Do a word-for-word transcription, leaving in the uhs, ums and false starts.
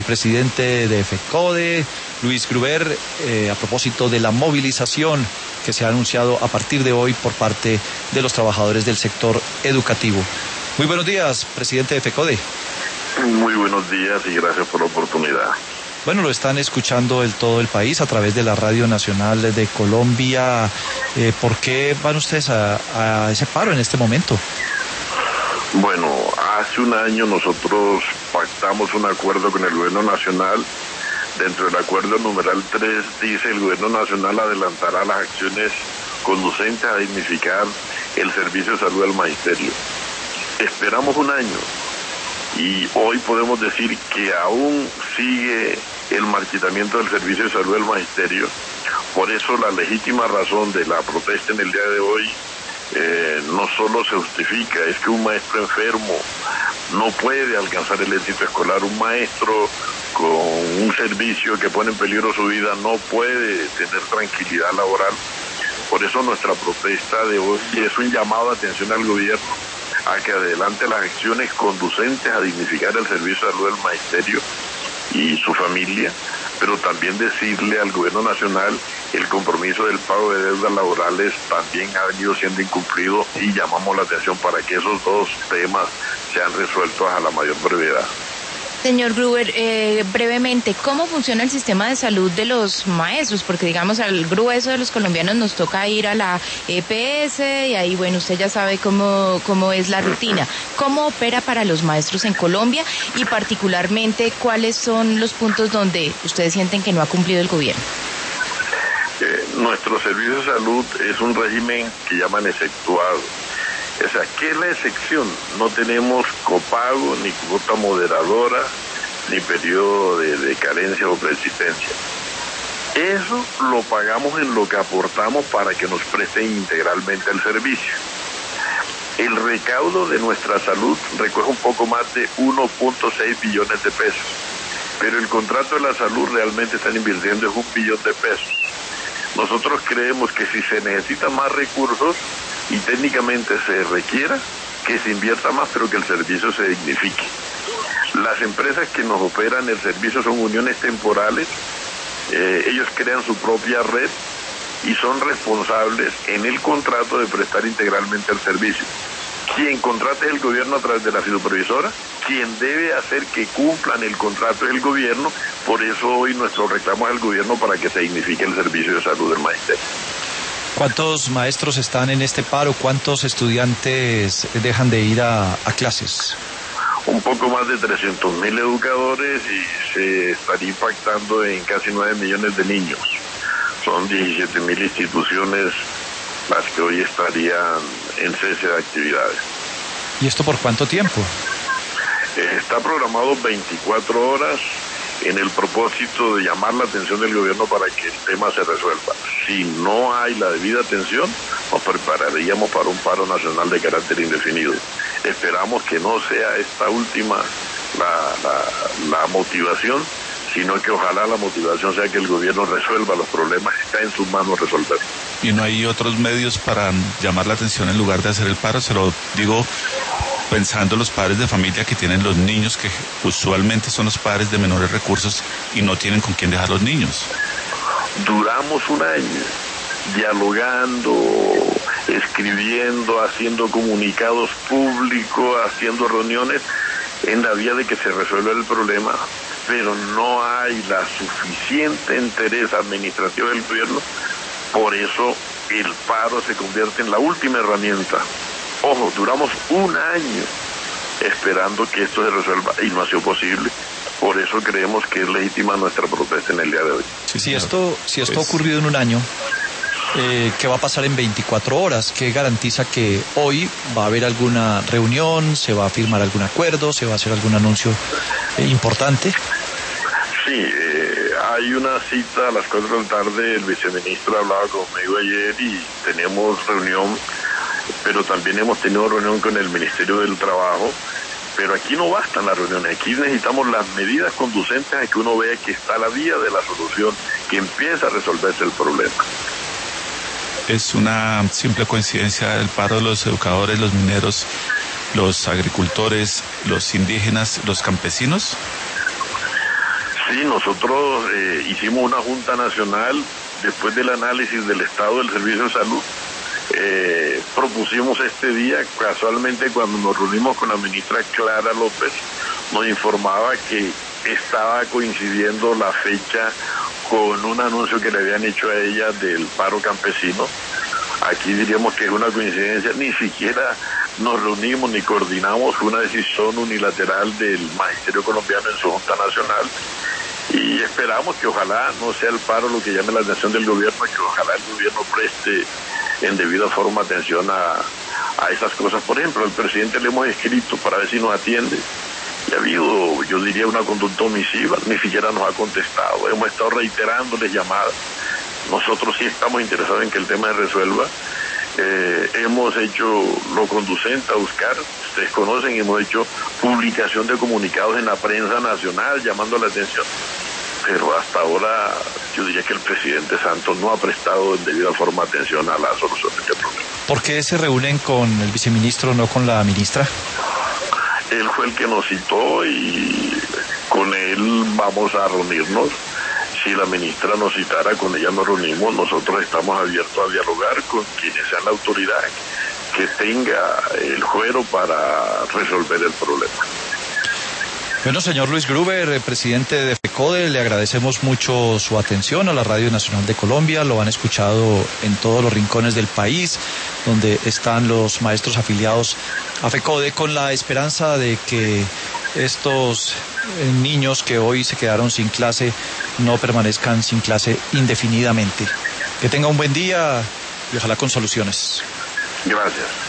Presidente de FECODE, Luis Gruber, eh, a propósito de la movilización que se ha anunciado a partir de hoy por parte de los trabajadores del sector educativo. Muy buenos días, presidente de FECODE. Muy buenos días y gracias por la oportunidad. Bueno, lo están escuchando el todo el país a través de la Radio Nacional de Colombia. Eh, ¿Por qué van ustedes a, a ese paro en este momento? Bueno, hace un año nosotros pactamos un acuerdo con el gobierno nacional. Dentro del acuerdo numeral tres dice: el gobierno nacional adelantará las acciones conducentes a dignificar el servicio de salud del magisterio. Esperamos un año y hoy podemos decir que aún sigue el marchitamiento del servicio de salud del magisterio. Por eso la legítima razón de la protesta en el día de hoy Eh, no solo se justifica, es que un maestro enfermo no puede alcanzar el éxito escolar. Un maestro con un servicio que pone en peligro su vida no puede tener tranquilidad laboral. Por eso nuestra protesta de hoy es un llamado de atención al gobierno a que adelante las acciones conducentes a dignificar el servicio de salud del magisterio y su familia, pero también decirle al gobierno nacional el compromiso del pago de deudas laborales también ha venido siendo incumplido y llamamos la atención para que esos dos temas sean resueltos a la mayor brevedad. Señor Gruber, eh, brevemente, ¿cómo funciona el sistema de salud de los maestros? Porque digamos al grueso de los colombianos nos toca ir a la E P S y ahí, bueno, usted ya sabe cómo, cómo es la rutina. ¿Cómo opera para los maestros en Colombia y particularmente cuáles son los puntos donde ustedes sienten que no ha cumplido el gobierno? Eh, nuestro servicio de salud es un régimen que llaman exceptuado. O sea, ¿qué es la excepción? No tenemos copago, ni cuota moderadora, ni periodo de, de carencia o persistencia. Eso lo pagamos en lo que aportamos para que nos presten integralmente el servicio. El recaudo de nuestra salud recoge un poco más de uno punto seis billones de pesos, pero el contrato de la salud realmente están invirtiendo en un billón de pesos. Nosotros creemos que si se necesitan más recursos y técnicamente se requiera, que se invierta más, pero que el servicio se dignifique. Las empresas que nos operan el servicio son uniones temporales, eh, ellos crean su propia red y son responsables en el contrato de prestar integralmente el servicio. Quien contrata es el gobierno a través de la fiduciaria, quien debe hacer que cumplan el contrato es el gobierno. Por eso hoy nuestro reclamo es al gobierno para que se dignifique el servicio de salud del magisterio. ¿Cuántos maestros están en este paro? ¿Cuántos estudiantes dejan de ir a, a clases? Un poco más de trescientos mil educadores y se estaría impactando en casi nueve millones de niños. Son diecisiete mil instituciones las que hoy estarían en cese de actividades. ¿Y esto por cuánto tiempo? Eh, está programado veinticuatro horas en el propósito de llamar la atención del gobierno para que el tema se resuelva. Si no hay la debida atención, nos prepararíamos para un paro nacional de carácter indefinido. Esperamos que no sea esta última la, la, la motivación, sino que ojalá la motivación sea que el gobierno resuelva los problemas. Está en sus manos resolver. ¿Y no hay otros medios para llamar la atención en lugar de hacer el paro? Se lo digo pensando en los padres de familia que tienen los niños, que usualmente son los padres de menores recursos y no tienen con quién dejar los niños. Duramos un año dialogando, escribiendo, haciendo comunicados públicos, haciendo reuniones en la vía de que se resuelva el problema, pero no hay la suficiente interés administrativo del gobierno. Por eso el paro se convierte en la última herramienta. Ojo, duramos un año esperando que esto se resuelva y no ha sido posible. Por eso creemos que es legítima nuestra protesta en el día de hoy. Sí, si esto, si esto ha ocurrido en un año, eh, ¿qué va a pasar en veinticuatro horas? ¿Qué garantiza que hoy va a haber alguna reunión, se va a firmar algún acuerdo, se va a hacer algún anuncio eh, importante? Sí, eh, hay una cita a las cuatro de la tarde. El viceministro hablaba conmigo ayer y tenemos reunión, pero también hemos tenido reunión con el Ministerio del Trabajo. Pero aquí no bastan las reuniones, aquí necesitamos las medidas conducentes a que uno vea que está la vía de la solución, que empieza a resolverse el problema. ¿Es una simple coincidencia el paro de los educadores, los mineros, los agricultores, los indígenas, los campesinos? Sí, nosotros eh, hicimos una Junta Nacional después del análisis del estado del servicio de salud. Eh, propusimos este día, casualmente cuando nos reunimos con la ministra Clara López, nos informaba que estaba coincidiendo la fecha con un anuncio que le habían hecho a ella del paro campesino. Aquí diríamos que es una coincidencia, ni siquiera nos reunimos ni coordinamos, fue una decisión unilateral del Magisterio Colombiano en su Junta Nacional, y esperamos que ojalá no sea el paro lo que llame la atención del gobierno, que ojalá el gobierno preste en debida forma atención a, a esas cosas. Por ejemplo, al presidente le hemos escrito para ver si nos atiende, y ha habido, yo diría, una conducta omisiva, ni siquiera nos ha contestado. Hemos estado reiterándoles llamadas. Nosotros sí estamos interesados en que el tema se resuelva. Eh, hemos hecho lo conducente a buscar, ustedes conocen, hemos hecho publicación de comunicados en la prensa nacional llamando la atención, pero hasta ahora yo diría que el presidente Santos no ha prestado en debida forma atención a la solución de este problema. ¿Por qué se reúnen con el viceministro, no con la ministra? Él fue el que nos citó y con él vamos a reunirnos. Si la ministra nos citara, con ella nos reunimos. Nosotros estamos abiertos a dialogar con quienes sean la autoridad que tenga el fuero para resolver el problema. Bueno, señor Luis Gruber, presidente de FECODE, le agradecemos mucho su atención a la Radio Nacional de Colombia. Lo han escuchado en todos los rincones del país, donde están los maestros afiliados a FECODE, con la esperanza de que estos niños que hoy se quedaron sin clase no permanezcan sin clase indefinidamente. Que tenga un buen día y ojalá con soluciones. Gracias.